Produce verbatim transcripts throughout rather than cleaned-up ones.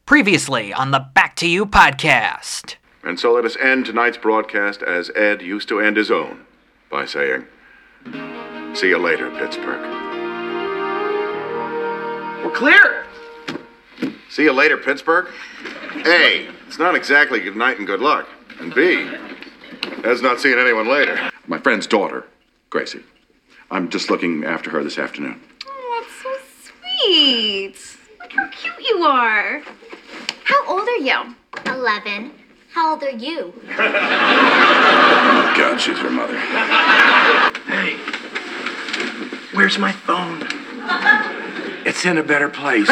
Previously on the Back to You podcast. And so let us end tonight's broadcast as Ed used to end his own, by saying, "See you later, Pittsburgh." We're clear. See you later, Pittsburgh. A, it's not exactly good night and good luck. And B, Ed's not seeing anyone later. My friend's daughter, Gracie. I'm just looking after her this afternoon. Oh, that's so sweet. Look how cute you are. How old are you? Eleven. How old are you? Oh, God, she's her mother. Hey, where's my phone? It's in a better place.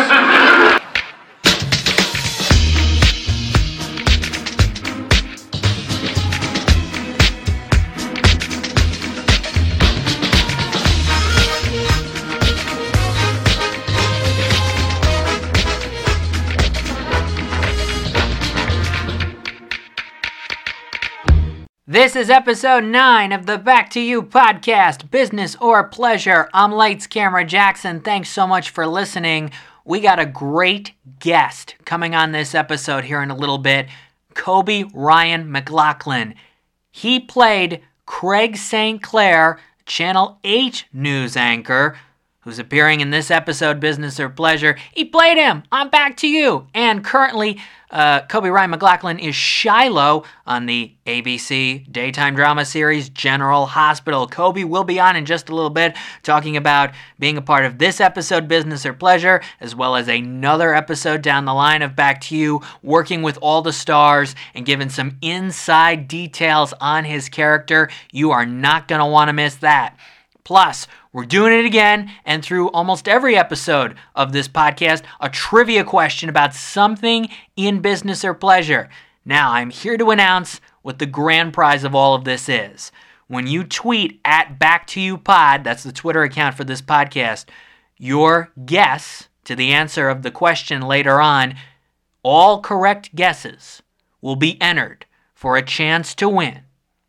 This is episode nine of the Back to You podcast, Business or Pleasure. I'm Lights Camera Jackson. Thanks so much for listening. We got a great guest coming on this episode here in a little bit, Kobe Ryan McLaughlin. He played Craig Saint Clair, Channel eight news anchor, who's appearing in this episode, Business or Pleasure. He played him on Back to You. And currently, uh, Kobe Ryan McLaughlin is Shiloh on the A B C daytime drama series General Hospital. Kobe will be on in just a little bit talking about being a part of this episode, Business or Pleasure, as well as another episode down the line of Back to You, working with all the stars and giving some inside details on his character. You are not going to want to miss that. Plus, we're doing it again, and through almost every episode of this podcast, a trivia question about something in business or pleasure. Now, I'm here to announce what the grand prize of all of this is. When you tweet at Back to You Pod, that's the Twitter account for this podcast, your guess to the answer of the question later on, all correct guesses will be entered for a chance to win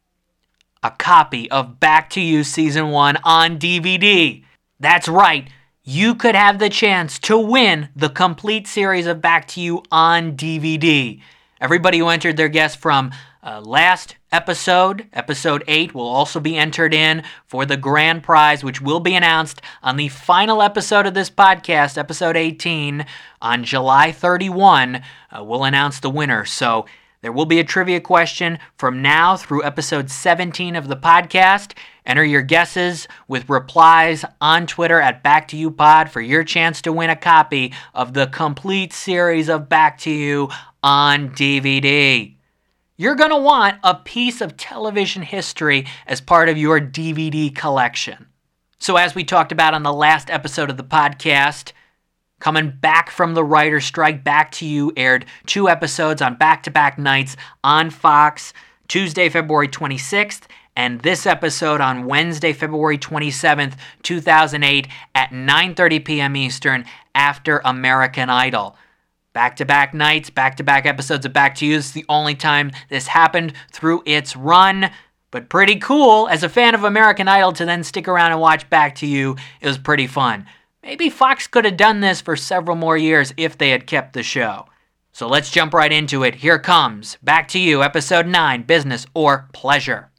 a copy of Back to You Season one on D V D. That's right, you could have the chance to win the complete series of Back to You on D V D. Everybody who entered their guess from uh, last episode, episode eight, will also be entered in for the grand prize, which will be announced on the final episode of this podcast, episode eighteen, on July thirty-first. Uh, we'll announce the winner. So there will be a trivia question from now through episode seventeen of the podcast. Enter your guesses with replies on Twitter at Back to You Pod for your chance to win a copy of the complete series of Back to You on D V D. You're going to want a piece of television history as part of your D V D collection. So as we talked about on the last episode of the podcast, coming back from the writer's strike, Back to You aired two episodes on back-to-back nights on Fox, Tuesday, February twenty-sixth, and this episode on Wednesday, February twenty-seventh, two thousand eight at nine thirty p.m. Eastern after American Idol. Back-to-back nights, back-to-back episodes of Back to You. This is the only time this happened through its run, but pretty cool. As a fan of American Idol, to then stick around and watch Back to You, it was pretty fun. Maybe Fox could have done this for several more years if they had kept the show. So let's jump right into it. Here comes Back to You, Episode nine, Business or Pleasure.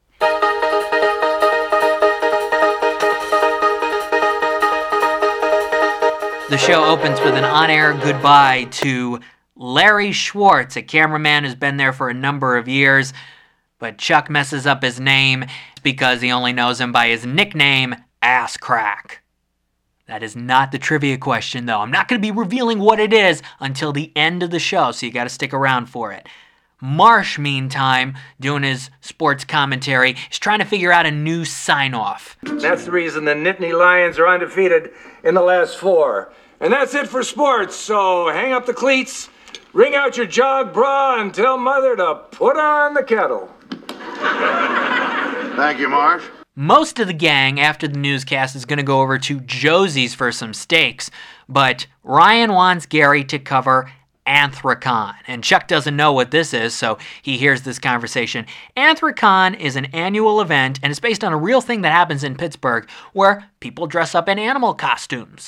The show opens with an on-air goodbye to Larry Schwartz, a cameraman who's been there for a number of years, but Chuck messes up his name because he only knows him by his nickname, Ass Crack. That is not the trivia question, though. I'm not going to be revealing what it is until the end of the show, so you got to stick around for it. Marsh, meantime, doing his sports commentary, is trying to figure out a new sign-off. That's the reason the Nittany Lions are undefeated in the last four. And that's it for sports, so hang up the cleats, wring out your jog bra, and tell Mother to put on the kettle. Thank you, Marsh. Most of the gang after the newscast is going to go over to Josie's for some steaks, but Ryan wants Gary to cover Anthrocon. And Chuck doesn't know what this is, so he hears this conversation. Anthrocon is an annual event, and it's based on a real thing that happens in Pittsburgh, where people dress up in animal costumes.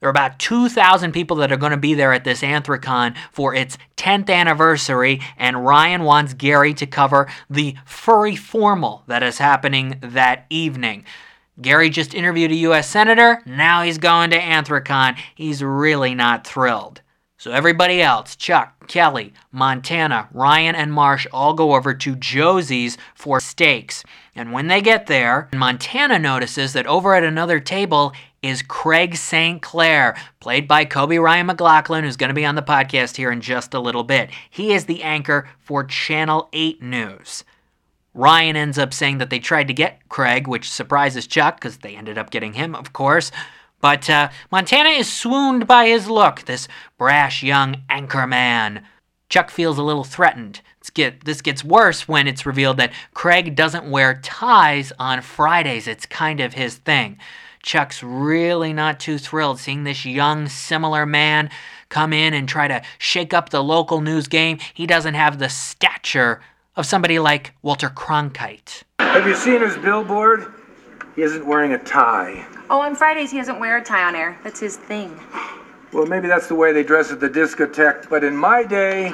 There are about two thousand people that are going to be there at this Anthrocon for its tenth anniversary, and Ryan wants Gary to cover the furry formal that is happening that evening. Gary just interviewed a U S senator, now he's going to Anthrocon. He's really not thrilled. So everybody else, Chuck, Kelly, Montana, Ryan, and Marsh all go over to Josie's for steaks. And when they get there, Montana notices that over at another table is Craig Saint Clair, played by Kobe Ryan McLaughlin, who's going to be on the podcast here in just a little bit. He is the anchor for Channel eight News. Ryan ends up saying that they tried to get Craig, which surprises Chuck, because they ended up getting him, of course. But uh, Montana is swooned by his look, this brash young anchor man. Chuck feels a little threatened. It's get, this gets worse when it's revealed that Craig doesn't wear ties on Fridays. It's kind of his thing. Chuck's really not too thrilled seeing this young, similar man come in and try to shake up the local news game. He doesn't have the stature of somebody like Walter Cronkite. Have you seen his billboard? He isn't wearing a tie. Oh, on Fridays he doesn't wear a tie on air. That's his thing. Well, maybe that's the way they dress at the discotheque, but in my day,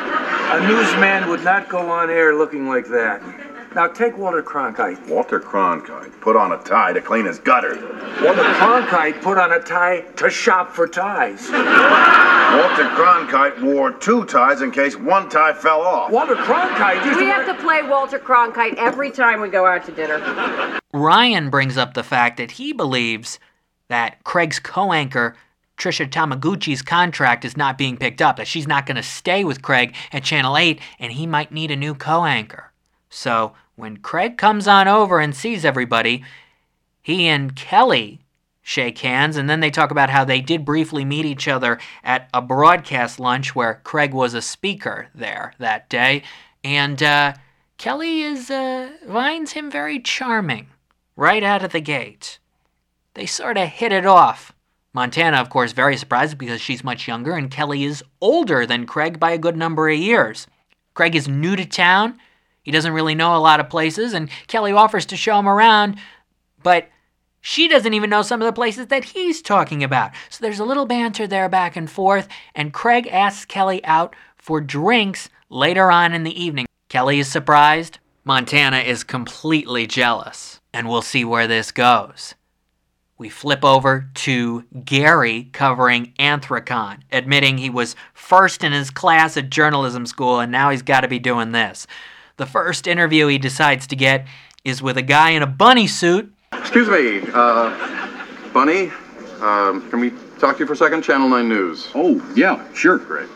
a newsman would not go on air looking like that. Now take Walter Cronkite. Walter Cronkite put on a tie to clean his gutter. Walter Cronkite put on a tie to shop for ties. Walter Cronkite wore two ties in case one tie fell off. Walter Cronkite used We to have wear... to play Walter Cronkite every time we go out to dinner. Ryan brings up the fact that he believes that Craig's co-anchor, Trisha Tamaguchi's contract is not being picked up, that she's not going to stay with Craig at Channel eight, and he might need a new co-anchor. So when Craig comes on over and sees everybody, he and Kelly shake hands, and then they talk about how they did briefly meet each other at a broadcast lunch where Craig was a speaker there that day, and uh, Kelly is uh, finds him very charming right out of the gate. They sort of hit it off. Montana, of course, very surprised because she's much younger, and Kelly is older than Craig by a good number of years. Craig is new to town. He doesn't really know a lot of places, and Kelly offers to show him around, but she doesn't even know some of the places that he's talking about. So there's a little banter there back and forth, and Craig asks Kelly out for drinks later on in the evening. Kelly is surprised. Montana is completely jealous, and we'll see where this goes. We flip over to Gary covering Anthrocon, admitting he was first in his class at journalism school, and now he's got to be doing this. The first interview he decides to get is with a guy in a bunny suit. Excuse me, uh, Bunny, um, can we talk to you for a second? Channel nine News. Oh, yeah, sure. Great.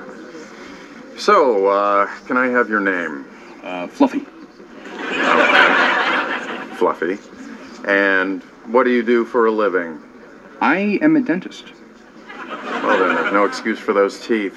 So, uh, can I have your name? Uh, Fluffy. Fluffy. And what do you do for a living? I am a dentist. Well, then there's no excuse for those teeth.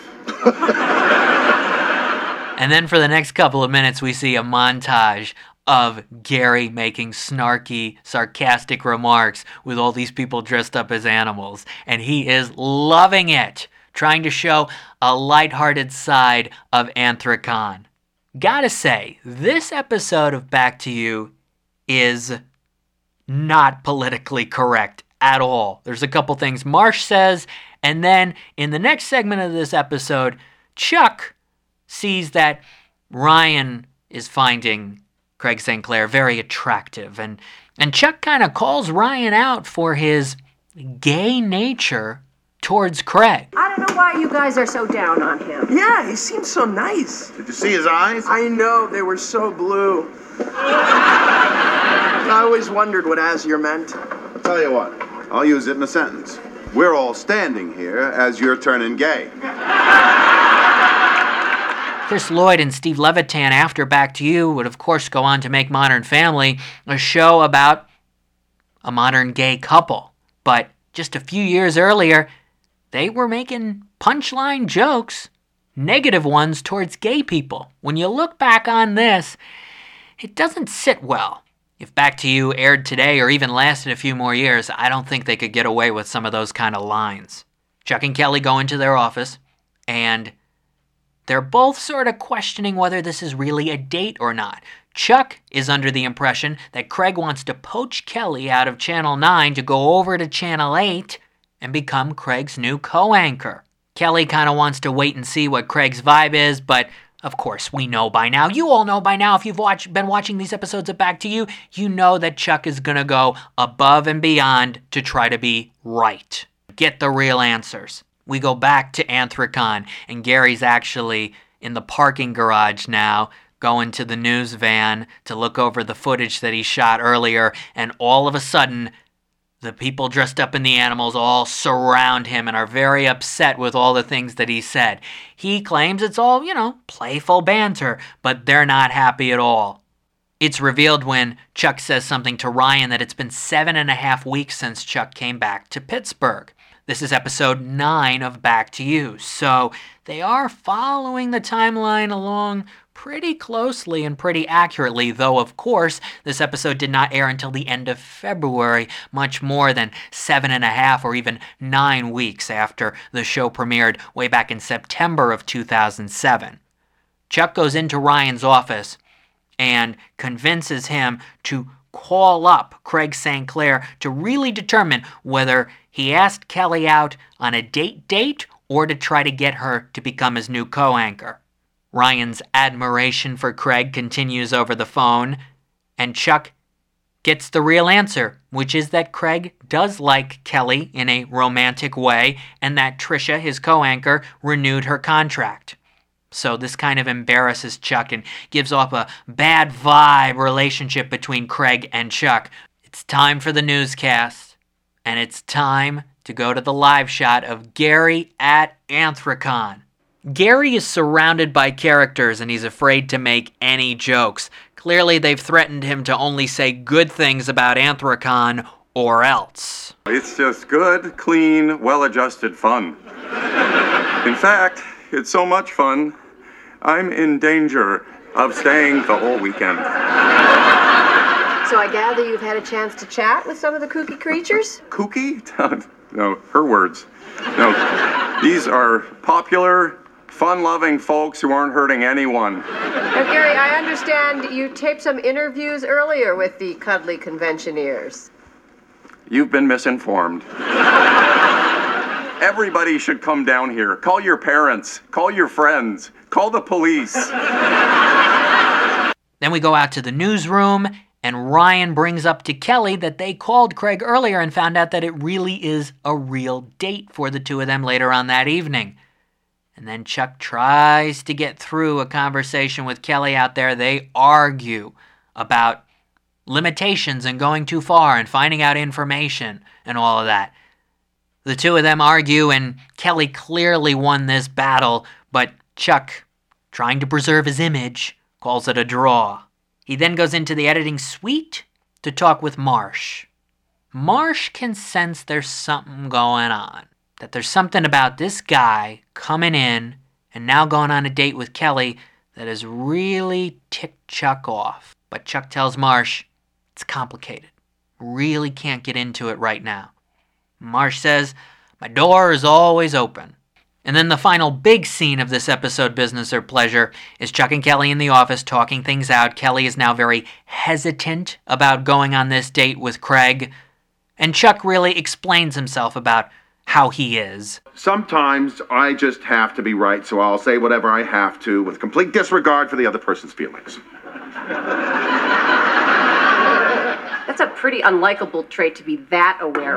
And then for the next couple of minutes, we see a montage of Gary making snarky, sarcastic remarks with all these people dressed up as animals. And he is loving it, trying to show a lighthearted side of Anthrocon. Gotta say, this episode of Back to You is not politically correct at all. There's a couple things Marsh says, and then in the next segment of this episode, Chuck sees that Ryan is finding Craig Saint Clair very attractive, and, and Chuck kind of calls Ryan out for his gay nature towards Craig. I don't know why you guys are so down on him. Yeah, he seems so nice. Did you see his eyes? I know, they were so blue. I always wondered what Azure meant. I'll tell you what, I'll use it in a sentence. We're all standing here as you're turning gay. Chris Lloyd and Steve Levitan, after Back to You, would of course go on to make Modern Family, a show about a modern gay couple. But just a few years earlier, they were making punchline jokes, negative ones towards gay people. When you look back on this, it doesn't sit well. If Back to You aired today or even lasted a few more years, I don't think they could get away with some of those kind of lines. Chuck and Kelly go into their office, and they're both sort of questioning whether this is really a date or not. Chuck is under the impression that Craig wants to poach Kelly out of Channel nine to go over to Channel eight, and become Craig's new co-anchor. Kelly kind of wants to wait and see what Craig's vibe is, but of course, we know by now. You all know by now, if you've watched, been watching these episodes of Back to You, you know that Chuck is going to go above and beyond to try to be right. Get the real answers. We go back to Anthrocon, and Gary's actually in the parking garage now, going to the news van to look over the footage that he shot earlier, and all of a sudden, the people dressed up in the animals all surround him and are very upset with all the things that he said. He claims it's all, you know, playful banter, but they're not happy at all. It's revealed when Chuck says something to Ryan that it's been seven and a half weeks since Chuck came back to Pittsburgh. This is episode nine of Back to You, so they are following the timeline along pretty closely and pretty accurately, though, of course, this episode did not air until the end of February, much more than seven and a half or even nine weeks after the show premiered way back in September of two thousand seven. Chuck goes into Ryan's office and convinces him to call up Craig Saint Clair to really determine whether he asked Kelly out on a date date or to try to get her to become his new co-anchor. Ryan's admiration for Craig continues over the phone, and Chuck gets the real answer, which is that Craig does like Kelly in a romantic way, and that Trisha, his co-anchor, renewed her contract. So this kind of embarrasses Chuck and gives off a bad vibe relationship between Craig and Chuck. It's time for the newscast, and it's time to go to the live shot of Gary at Anthrocon. Gary is surrounded by characters and he's afraid to make any jokes. Clearly they've threatened him to only say good things about Anthrocon or else. It's just good, clean, well-adjusted fun. In fact, it's so much fun, I'm in danger of staying the whole weekend. So I gather you've had a chance to chat with some of the kooky creatures? Kooky? No, her words. No, these are popular, fun-loving folks who aren't hurting anyone. Now, Gary, I understand you taped some interviews earlier with the cuddly conventioneers. You've been misinformed. Everybody should come down here. Call your parents. Call your friends. Call the police. Then we go out to the newsroom, and Ryan brings up to Kelly that they called Craig earlier and found out that it really is a real date for the two of them later on that evening. And then Chuck tries to get through a conversation with Kelly out there. They argue about limitations and going too far and finding out information and all of that. The two of them argue, and Kelly clearly won this battle, but Chuck, trying to preserve his image, calls it a draw. He then goes into the editing suite to talk with Marsh. Marsh can sense there's something going on, that there's something about this guy coming in and now going on a date with Kelly that has really ticked Chuck off. But Chuck tells Marsh, it's complicated. Really can't get into it right now. Marsh says, my door is always open. And then the final big scene of this episode, Business or Pleasure, is Chuck and Kelly in the office talking things out. Kelly is now very hesitant about going on this date with Craig. And Chuck really explains himself about how he is. Sometimes I just have to be right, so I'll say whatever I have to with complete disregard for the other person's feelings. That's a pretty unlikable trait to be that aware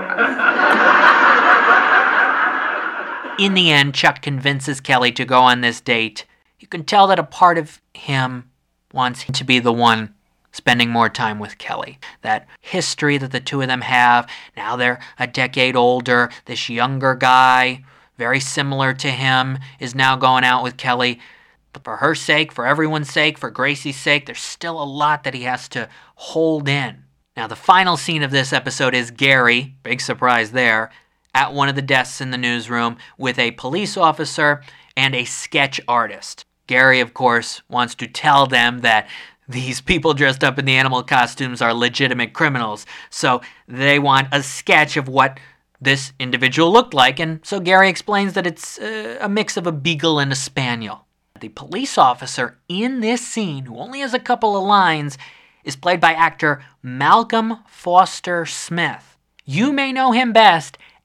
of. In the end, Chuck convinces Kelly to go on this date. You can tell that a part of him wants him to be the one spending more time with Kelly. That history that the two of them have, now they're a decade older. This younger guy, very similar to him, is now going out with Kelly. But for her sake, for everyone's sake, for Gracie's sake, there's still a lot that he has to hold in. Now, the final scene of this episode is Gary, big surprise there, at one of the desks in the newsroom with a police officer and a sketch artist. Gary, of course, wants to tell them that these people dressed up in the animal costumes are legitimate criminals, so they want a sketch of what this individual looked like, and so Gary explains that it's uh, a mix of a beagle and a spaniel. The police officer in this scene, who only has a couple of lines, is played by actor Malcolm Foster Smith. You may know him best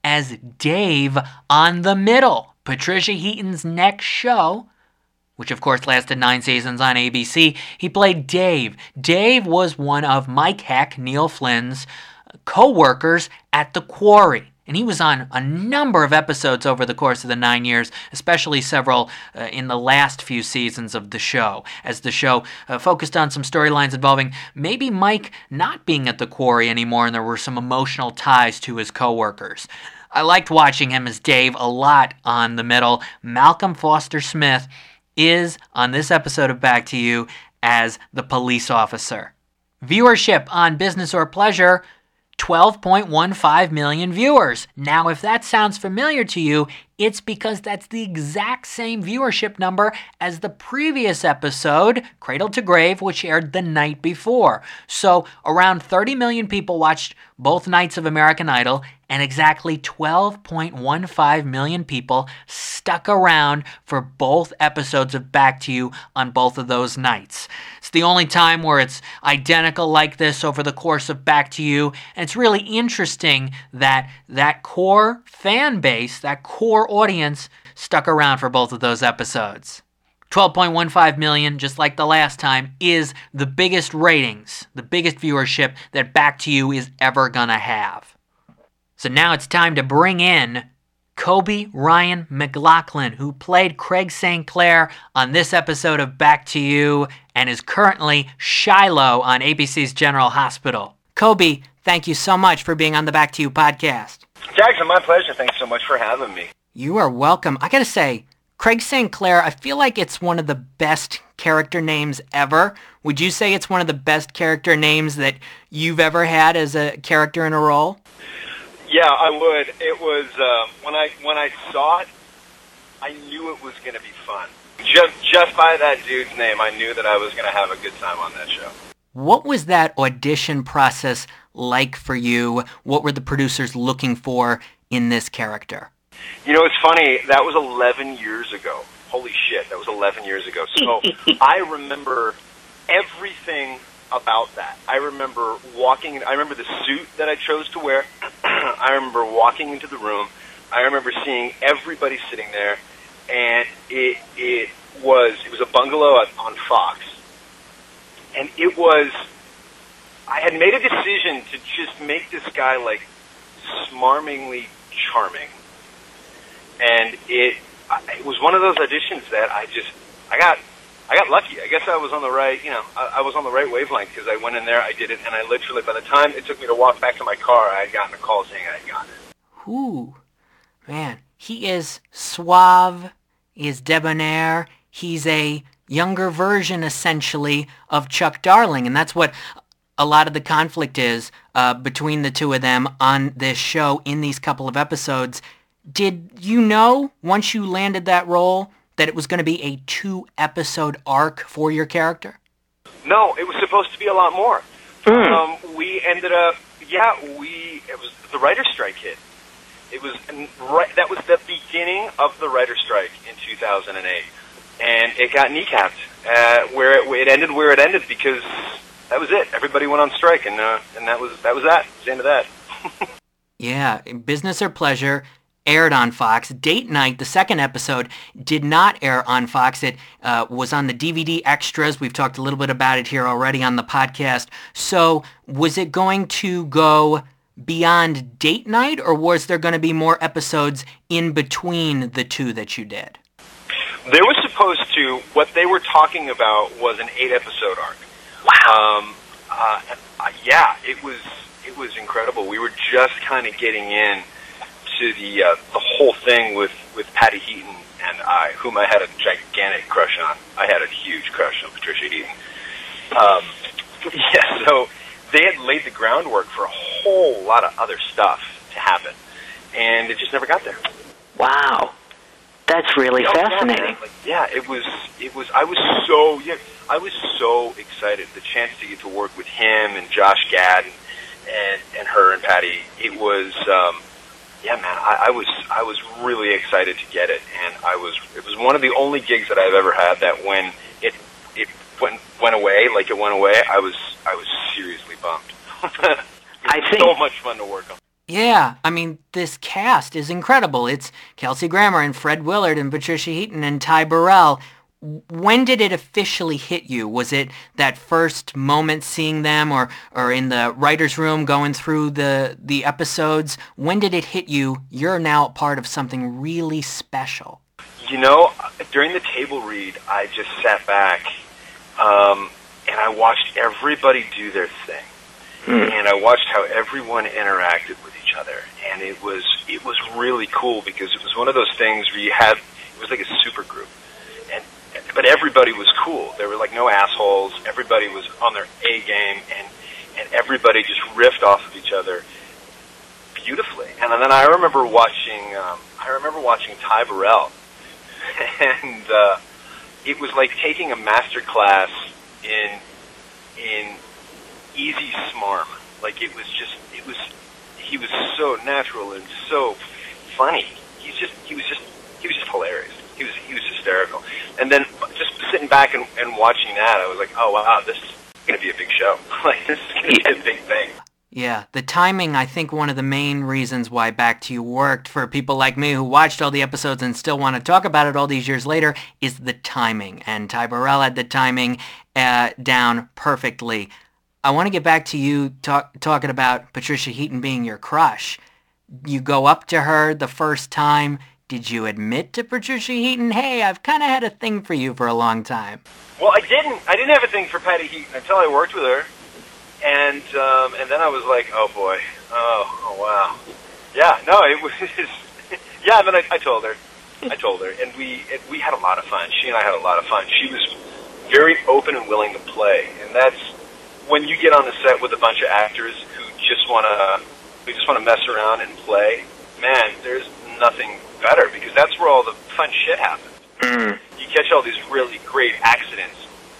as Dave on The Middle, Patricia Heaton's next show, which of course lasted nine seasons on A B C. He played Dave. Dave was one of Mike Heck, Neil Flynn's co-workers at the Quarry. And he was on a number of episodes over the course of the nine years, especially several uh, in the last few seasons of the show, as the show uh, focused on some storylines involving maybe Mike not being at the Quarry anymore, and there were some emotional ties to his coworkers. I liked watching him as Dave a lot on The Middle. Malcolm Foster Smith is, on this episode of Back to You, as the police officer. Viewership on Business or Pleasure, twelve point one five million viewers. Now, if that sounds familiar to you, it's because that's the exact same viewership number as the previous episode, Cradle to Grave, which aired the night before. So around thirty million people watched both nights of American Idol, and exactly twelve point one five million people stuck around for both episodes of Back to You on both of those nights. It's the only time where it's identical like this over the course of Back to You, and it's really interesting that that core fan base, that core audience, stuck around for both of those episodes. twelve point one five million, just like the last time, is the biggest ratings, the biggest viewership that Back to You is ever gonna have. So now it's time to bring in Kobe Ryan McLaughlin, who played Craig Saint Clair on this episode of Back to You and is currently Shiloh on A B C's General Hospital. Kobe, thank you so much for being on the Back to You podcast. Jackson, my pleasure. Thanks so much for having me. You are welcome. I gotta say, Craig Saint Clair, I feel like it's one of the best character names ever. Would you say it's one of the best character names that you've ever had as a character in a role? Yeah, I would. It was um, when I when I saw it, I knew it was going to be fun. Just just by that dude's name, I knew that I was going to have a good time on that show. What was that audition process like for you? What were the producers looking for in this character? You know, it's funny. That was eleven years ago. Holy shit, that was eleven years ago. So I remember everything about that. I remember walking, I remember the suit that I chose to wear. I remember walking into the room. I remember seeing everybody sitting there, and it it was it was a bungalow on, on Fox. And it was, I had made a decision to just make this guy, like, smarmingly charming. And it it was one of those auditions that I just, I got I got lucky. I guess I was on the right, you know, I, I was on the right wavelength because I went in there, I did it, and I literally, by the time it took me to walk back to my car, I had gotten a call saying I had gotten it. Ooh, man, he is suave, he is debonair, he's a younger version, essentially, of Chuck Darling, and that's what a lot of the conflict is uh, between the two of them on this show in these couple of episodes. Did you know, once you landed that role, that it was going to be a two-episode arc for your character? No, it was supposed to be a lot more. Mm. Um, we ended up, yeah, we, it was the writer's strike hit. It was, right, that was the beginning of the writer's strike in two thousand eight. And it got kneecapped, uh, where it, it ended where it ended because that was it. Everybody went on strike, and uh, and that was that was that. It was the end of that. Yeah, Business or Pleasure aired on Fox. Date Night, the second episode, did not air on Fox. It uh, was on the D V D extras. We've talked a little bit about it here already on the podcast. So was it going to go beyond Date Night, or was there going to be more episodes in between the two that you did? There was supposed to, what they were talking about was an eight-episode arc. Wow. Um, uh, uh, yeah, it was it was incredible. We were just kind of getting in to the uh, the whole thing with, with Patty Heaton and I, whom I had a gigantic crush on. I had a huge crush on Patricia Heaton. Um, yeah, so they had laid the groundwork for a whole lot of other stuff to happen, and it just never got there. Wow. That's really oh, fascinating. Yeah, like, yeah, it was. It was. I was so. Yeah, I was so excited. The chance to get to work with him and Josh Gad and and, and her and Patty. It was. Um, yeah, man. I, I was. I was really excited to get it, and I was. It was one of the only gigs that I've ever had that when it it went went away, like it went away, I was. I was seriously bummed. It was I think so much fun to work on. Yeah, I mean, this cast is incredible. It's Kelsey Grammer and Fred Willard and Patricia Heaton and Ty Burrell. When did it officially hit you? Was it that first moment seeing them or, or in the writer's room going through the, the episodes? When did it hit you? You're now part of something really special. You know, during the table read, I just sat back um, and I watched everybody do their thing. Hmm. And I watched how everyone interacted with each other. And it was it was really cool because it was one of those things where you had, it was like a super group. And but everybody was cool. There were like no assholes. Everybody was on their A game, and and everybody just riffed off of each other beautifully. And then I remember watching um, I remember watching Ty Burrell, and uh, it was like taking a master class in in easy smarm. Like it was just it was he was so natural and so funny. He's just he was just he was just hilarious. He was he was hysterical. And then just sitting back and, and watching that, I was like, oh wow, this is going to be a big show. Like this is going to be a big thing. Yeah, the timing, I think one of the main reasons why Back to You worked for people like me who watched all the episodes and still want to talk about it all these years later is the timing. And Ty Burrell had the timing uh, down perfectly. I want to get back to you talk, talking about Patricia Heaton being your crush. You go up to her the first time. Did you admit to Patricia Heaton, hey, I've kind of had a thing for you for a long time? Well, I didn't. I didn't have a thing for Patty Heaton until I worked with her. And um, and then I was like, oh, boy. Oh, oh wow. Yeah, no, it was... yeah, and then I, I told her. I told her. And we and we had a lot of fun. She and I had a lot of fun. She was very open and willing to play. And that's... when you get on the set with a bunch of actors who just want to who just want to mess around and play, man, there's nothing better because that's where all the fun shit happens. Mm. You catch all these really great accidents,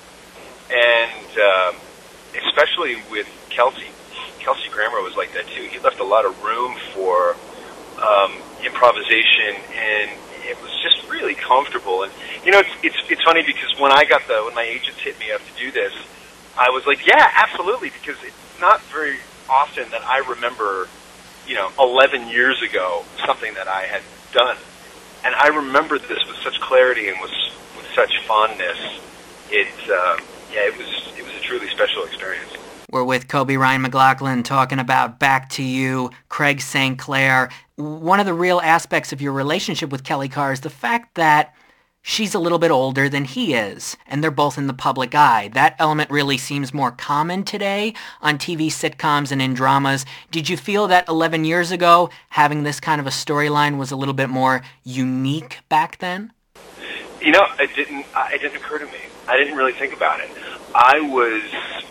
and uh, especially with Kelsey. Kelsey Grammer was like that too. He left a lot of room for um, improvisation, and it was just really comfortable. And you know, it's it's it's funny because when I got the when my agents hit me up to do this, I was like, yeah, absolutely, because it's not very often that I remember, you know, eleven years ago, something that I had done. And I remember this with such clarity and with, with such fondness. It, uh, yeah, it was, it was a truly special experience. We're with Kobe Ryan McLaughlin talking about Back to You, Craig Saint Clair. One of the real aspects of your relationship with Kelly Carr is the fact that she's a little bit older than he is, and they're both in the public eye. That element really seems more common today on T V sitcoms and in dramas. Did you feel that eleven years ago, having this kind of a storyline was a little bit more unique back then? You know, it didn't, it didn't occur to me. I didn't really think about it. I was,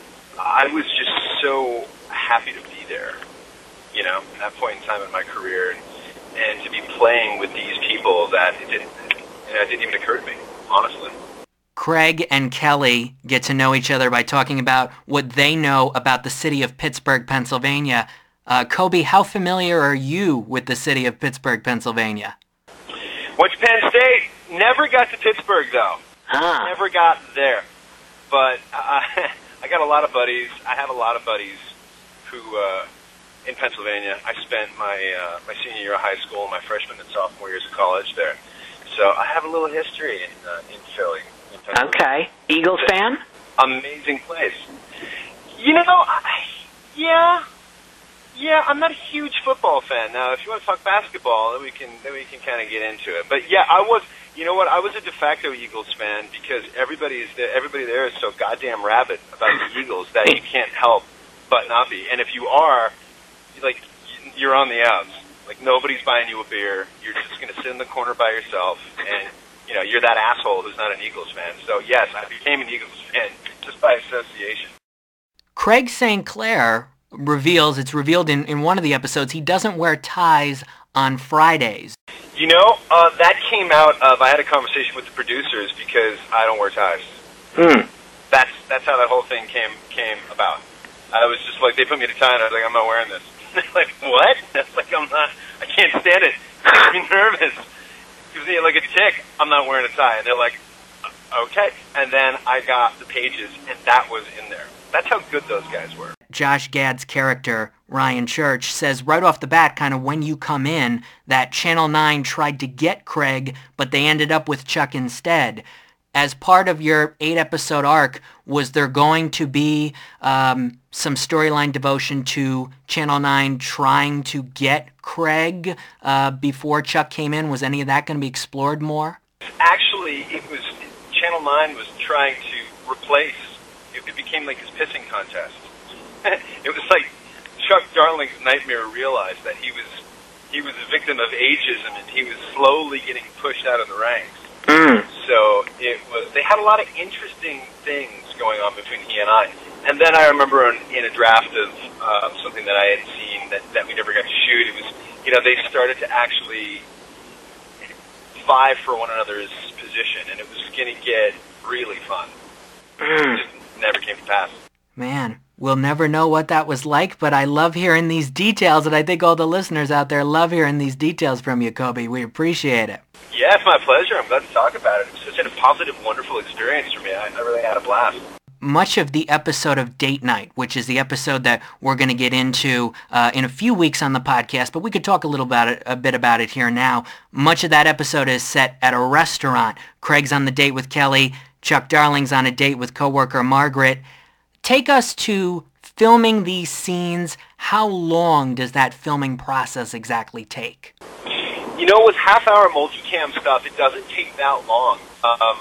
I was just so happy to be there, you know, at that point in time in my career, and, and to be playing with these people that it didn't, it didn't even occur to me, honestly. Craig and Kelly get to know each other by talking about what they know about the city of Pittsburgh, Pennsylvania. Uh, Kobe, how familiar are you with the city of Pittsburgh, Pennsylvania? Went to Penn State. Never got to Pittsburgh, though. Huh. Never got there. But I, I got a lot of buddies. I have a lot of buddies who, uh, in Pennsylvania, I spent my uh, my senior year of high school and my freshman and sophomore years of college there. So I have a little history in uh, in Philly. In okay. Eagles fan? Amazing place. You know, I, yeah, yeah. I'm not a huge football fan. Now, if you want to talk basketball, then we can then we can kind of get into it. But yeah, I was. You know what? I was a de facto Eagles fan because everybody is there, everybody there is so goddamn rabid about the Eagles that you can't help but not be. And if you are, like, you're on the outs. Like, nobody's buying you a beer. You're just going to sit in the corner by yourself, and, you know, you're that asshole who's not an Eagles fan. So, yes, I became an Eagles fan just by association. Craig Saint Clair reveals, it's revealed in, in one of the episodes, he doesn't wear ties on Fridays. You know, uh, that came out of, I had a conversation with the producers because I don't wear ties. Hmm. That's that's how that whole thing came came about. I was just like, they put me in a tie, and I was like, I'm not wearing this. Like, what? That's like, I'm not, I can't stand it. It makes me nervous. It gives me like a tick. I'm not wearing a tie. And they're like, okay. And then I got the pages, and that was in there. That's how good those guys were. Josh Gad's character Ryan Church, says right off the bat, kind of when you come in, that Channel nine tried to get Craig, but they ended up with Chuck instead. As part of your eight-episode arc, was there going to be um, some storyline devotion to Channel nine trying to get Craig uh, before Chuck came in? Was any of that going to be explored more? Actually, it was Channel nine was trying to replace. It, it became like his pissing contest. It was like Chuck Darling's nightmare realized that he was he was a victim of ageism and he was slowly getting pushed out of the ranks. Mm. So it was. They had a lot of interesting things going on between he and I. And then I remember in, in a draft of uh, something that I had seen that, that we never got to shoot. It was, you know, they started to actually vie for one another's position, and it was going to get really fun. Mm. It just never came to pass. Man, we'll never know what that was like, but I love hearing these details, and I think all the listeners out there love hearing these details from you, Kobe. We appreciate it. Yeah, it's my pleasure. I'm glad to talk about it. It was such a positive, wonderful experience for me. I, I really had a blast. Much of the episode of Date Night, which is the episode that we're going to get into uh, in a few weeks on the podcast, but we could talk a little about it, a bit about it here now. Much of that episode is set at a restaurant. Craig's on the date with Kelly. Chuck Darling's on a date with coworker Margaret. Take us to filming these scenes. How long does that filming process exactly take? You know, with half-hour multicam stuff, it doesn't take that long. Um,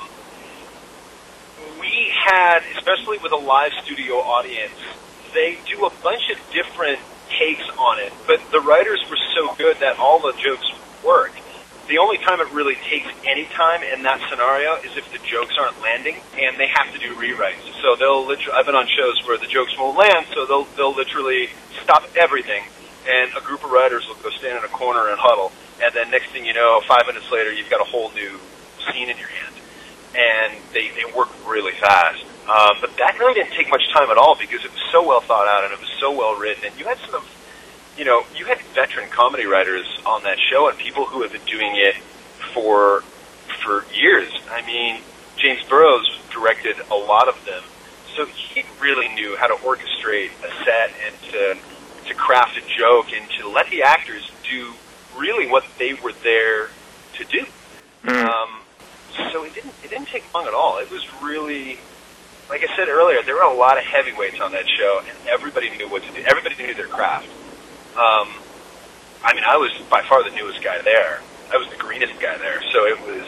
we had, especially with a live studio audience, they do a bunch of different takes on it, but the writers were so good that all the jokes work. The only time it really takes any time in that scenario is if the jokes aren't landing, and they have to do rewrites. So they'll literally, I've been on shows where the jokes won't land, so they'll they'll literally stop everything, and a group of writers will go stand in a corner and huddle, and then next thing you know, five minutes later, you've got a whole new scene in your hand, and they they work really fast. Um, but that really didn't take much time at all because it was so well thought out and it was so well written, and you had some of You know, you had veteran comedy writers on that show and people who have been doing it for for years. I mean, James Burrows directed a lot of them, so he really knew how to orchestrate a set and to to craft a joke and to let the actors do really what they were there to do. Mm. Um, so it didn't it didn't take long at all. It was really, like I said earlier, there were a lot of heavyweights on that show, and everybody knew what to do. Everybody knew their craft. Um, I mean, I was by far the newest guy there. I was the greenest guy there, so it was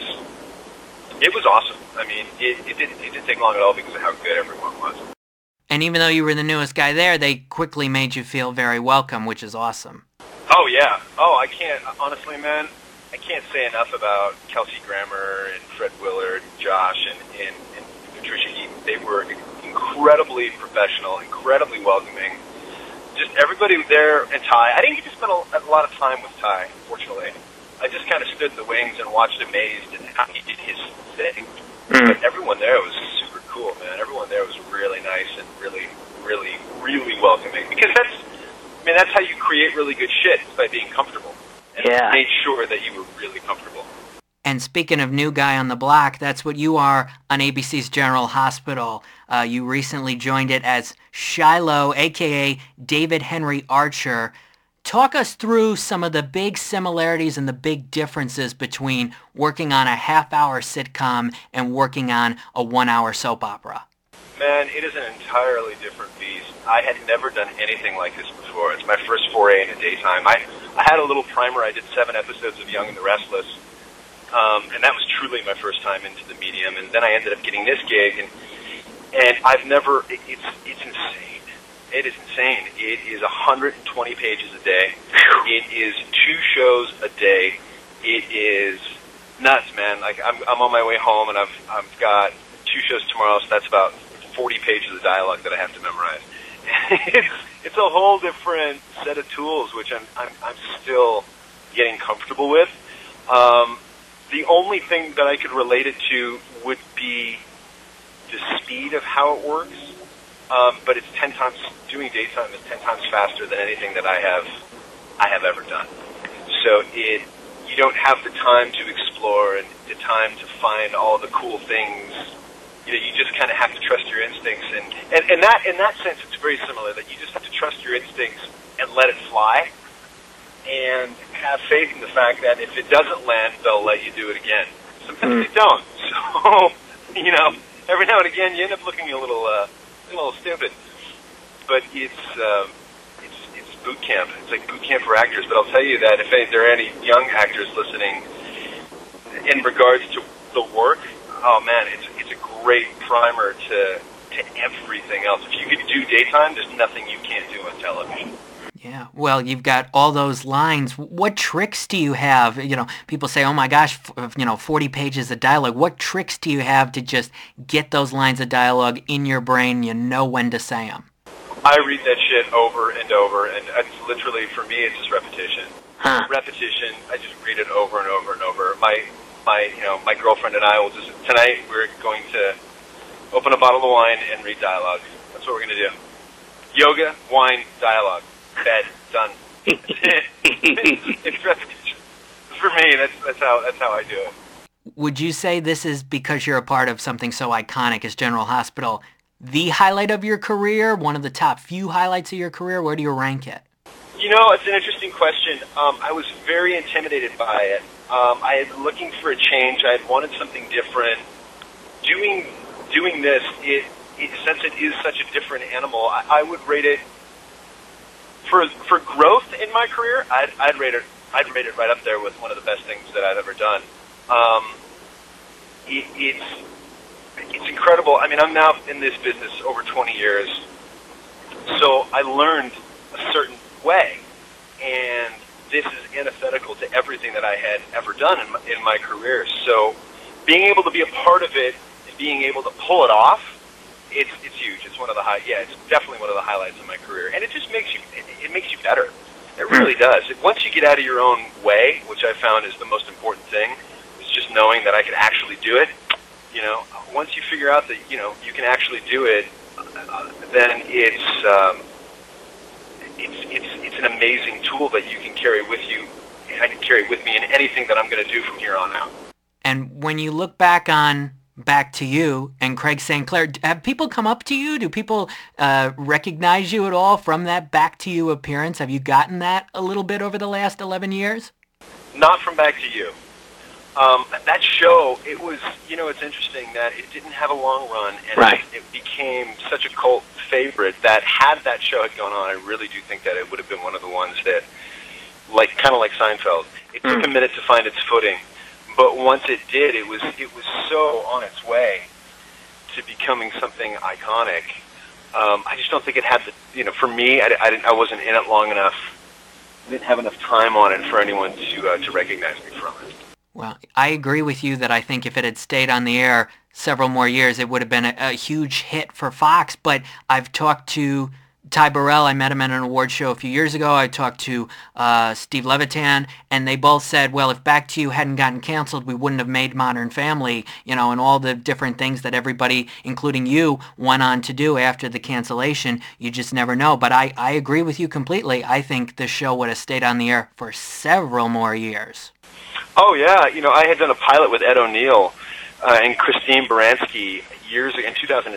it was awesome. I mean, it, it didn't it didn't take long at all because of how good everyone was. And even though you were the newest guy there, they quickly made you feel very welcome, which is awesome. Oh yeah. Oh, I can't honestly, man. I can't say enough about Kelsey Grammer and Fred Willard, Josh, and, and, and Patricia Eaton. They were incredibly professional, incredibly welcoming. Just everybody there, and Ty. I didn't get to spend a, a lot of time with Ty, unfortunately. I just kind of stood in the wings and watched amazed at how he did his thing. Mm. But everyone there was super cool, man. Everyone there was really nice and really, really, really welcoming. Because that's, I mean, that's how you create really good shit, is by being comfortable. And yeah. made sure that you were really comfortable. And speaking of new guy on the block, that's what you are on A B C's General Hospital. Uh, you recently joined it as Shiloh, a k a. David Henry Archer. Talk us through some of the big similarities and the big differences between working on a half-hour sitcom and working on a one-hour soap opera. Man, it is an entirely different beast. I had never done anything like this before. It's my first foray into daytime. I, I had a little primer. I did seven episodes of Young and the Restless. Um, and that was truly my first time into the medium. And then I ended up getting this gig, and and I've never. It, it's it's insane. It is insane. It is one hundred twenty pages a day. It is two shows a day. It is nuts, man. Like I'm I'm on my way home, and I've I've got two shows tomorrow, so that's about forty pages of dialogue that I have to memorize. it's it's a whole different set of tools, which I'm I'm I'm still getting comfortable with. Um, The only thing that I could relate it to would be the speed of how it works, um, but it's ten times, doing daytime is ten times faster than anything that I have I have ever done. So it you don't have the time to explore and the time to find all the cool things. You know, you just kind of have to trust your instincts, and, and, and that in that sense, it's very similar. That you just have to trust your instincts and let it fly, and have faith in the fact that if it doesn't land, they'll let you do it again. Sometimes they don't. So, you know, every now and again you end up looking a little, uh, a little stupid. But it's, um, it's, it's boot camp. It's like boot camp for actors. But I'll tell you that if any, there are any young actors listening, in regards to the work, oh man, it's it's a great primer to to everything else. If you could do daytime, there's nothing you can't do on television. Yeah, well, you've got all those lines. What tricks do you have? You know, people say, oh my gosh, f- you know, forty pages of dialogue. What tricks do you have to just get those lines of dialogue in your brain? You know when to say them. I read that shit over and over, and it's literally, for me, it's just repetition. Huh. Repetition. I just read it over and over and over. My, my, you know, my girlfriend and I will just, tonight we're going to open a bottle of wine and read dialogue. That's what we're going to do. Yoga, wine, dialogue. Bed, done. it's, it's repetition. For me, that's that's how that's how I do it. Would you say this is because you're a part of something so iconic as General Hospital, the highlight of your career, one of the top few highlights of your career? Where do you rank it? You know, it's an interesting question. Um, I was very intimidated by it. Um, I had been looking for a change. I had wanted something different. Doing doing this, it, it since it is such a different animal, I, I would rate it. For for growth in my career, I'd, I'd rate it. I'd rate it right up there with one of the best things that I've ever done. Um, it, it's it's incredible. I mean, I'm now in this business over twenty years, so I learned a certain way, and this is antithetical to everything that I had ever done in my, in my career. So, being able to be a part of it and being able to pull it off. It's it's huge. It's one of the high. Yeah, it's definitely one of the highlights of my career, and it just makes you. It, it makes you better. It really does. It, once you get out of your own way, which I found is the most important thing, is just knowing that I can actually do it. You know, once you figure out that you know you can actually do it, uh, then it's um, it's it's it's an amazing tool that you can carry with you. I can carry with me in anything that I'm going to do from here on out. And when you look back on Back to You and Craig Saint Clair, have people come up to you? Do people uh, recognize you at all from that Back to You appearance? Have you gotten that a little bit over the last eleven years? Not from Back to You. Um, that show, it was, you know, it's interesting that it didn't have a long run, and right. it, it became such a cult favorite that had that show had gone on, I really do think that it would have been one of the ones that, like, kind of like Seinfeld, it took a minute to find its footing. But once it did, it was it was so on its way to becoming something iconic. Um, I just don't think it had the, you know, for me, I, I, didn't, I wasn't in it long enough. I didn't have enough time on it for anyone to uh, to recognize me from it. Well, I agree with you that I think if it had stayed on the air several more years, it would have been a, a huge hit for Fox. But I've talked to Ty Burrell. I met him at an award show a few years ago. I talked to uh, Steve Levitan, and they both said, well, if Back to You hadn't gotten canceled, we wouldn't have made Modern Family, you know, and all the different things that everybody, including you, went on to do after the cancellation. You just never know. But I, I agree with you completely. I think the show would have stayed on the air for several more years. Oh, yeah. You know, I had done a pilot with Ed O'Neill uh, and Christine Baranski years ago, in two thousand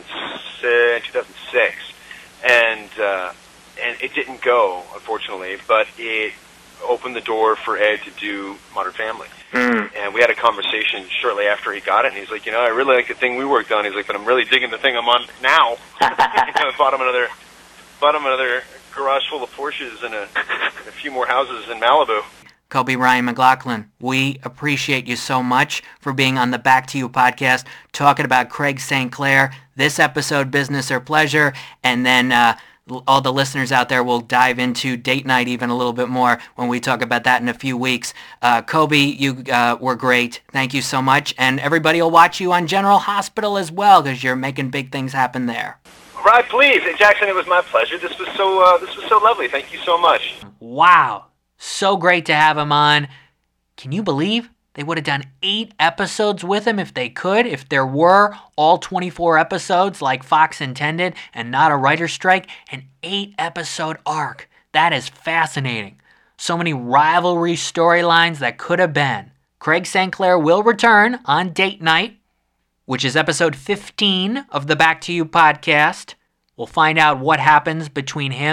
six. And uh, and it didn't go, unfortunately, but it opened the door for Ed to do Modern Family. Mm. And we had a conversation shortly after he got it, and he's like, you know, I really like the thing we worked on. He's like, but I'm really digging the thing I'm on now. You know, I bought him another, bought him another garage full of Porsches and a, a few more houses in Malibu. Kobe Ryan McLaughlin, we appreciate you so much for being on the Back to You podcast, talking about Craig Saint Clair, this episode, Business or Pleasure, and then uh, all the listeners out there will dive into Date Night even a little bit more when we talk about that in a few weeks. Uh, Kobe, you uh, were great. Thank you so much. And everybody will watch you on General Hospital as well because you're making big things happen there. Right, please. Jackson, it was my pleasure. This was so, uh, this was so lovely. Thank you so much. Wow. So great to have him on. Can you believe they would have done eight episodes with him if they could, if there were all twenty-four episodes like Fox intended and not a writer's strike? An eight episode arc. That is fascinating. So many rivalry storylines that could have been. Craig Saint Clair will return on Date Night, which is episode fifteen of the Back to You podcast. We'll find out what happens between him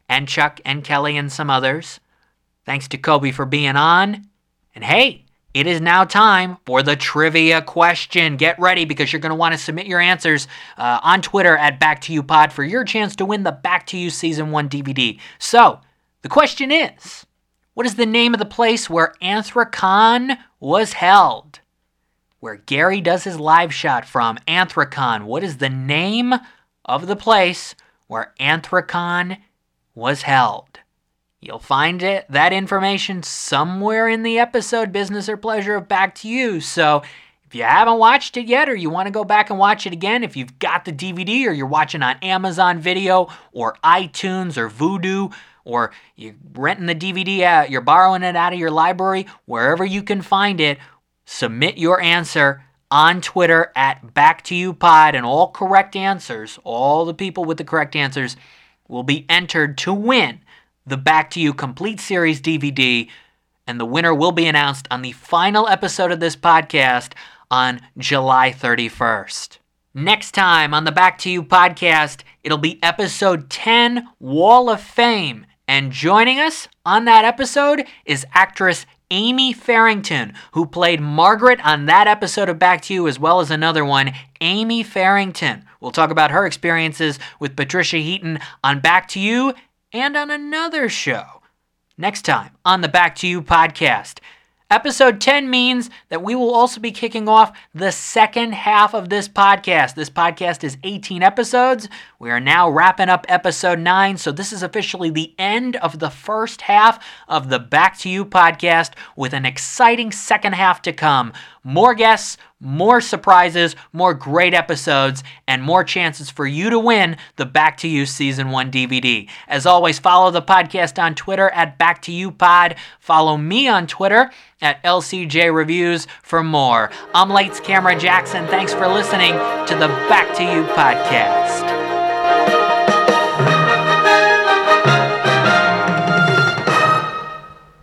and Chuck and Kelly and some others. Thanks to Kobe for being on. And hey, it is now time for the trivia question. Get ready because you're going to want to submit your answers uh, on Twitter at Back to You Pod for your chance to win the Back to You Season one D V D. So, the question is, what is the name of the place where Anthrocon was held? Where Gary does his live shot from, Anthrocon. What is the name of the place where Anthrocon was held? You'll find it, that information somewhere in the episode Business or Pleasure of Back to You. So if you haven't watched it yet or you want to go back and watch it again, if you've got the D V D or you're watching on Amazon Video or iTunes or Vudu, or you're renting the D V D out, you're borrowing it out of your library, wherever you can find it, submit your answer on Twitter at Back to You Pod, and all correct answers, all the people with the correct answers, will be entered to win the Back to You Complete Series D V D, and the winner will be announced on the final episode of this podcast on July thirty-first. Next time on the Back to You podcast, it'll be episode ten, Wall of Fame, and joining us on that episode is actress Amy Farrington, who played Margaret on that episode of Back to You, as well as another one, Amy Farrington. We'll talk about her experiences with Patricia Heaton on Back to You and on another show. Next time on the Back to You podcast. Episode ten means that we will also be kicking off the second half of this podcast. This podcast is eighteen episodes. We are now wrapping up episode nine, so this is officially the end of the first half of the Back to You podcast with an exciting second half to come. More guests, more surprises, more great episodes, and more chances for you to win the Back to You Season one D V D. As always, follow the podcast on Twitter at Back to You Pod. Follow me on Twitter at L C J Reviews for more. I'm Lights Camera Jackson. Thanks for listening to the Back to You podcast.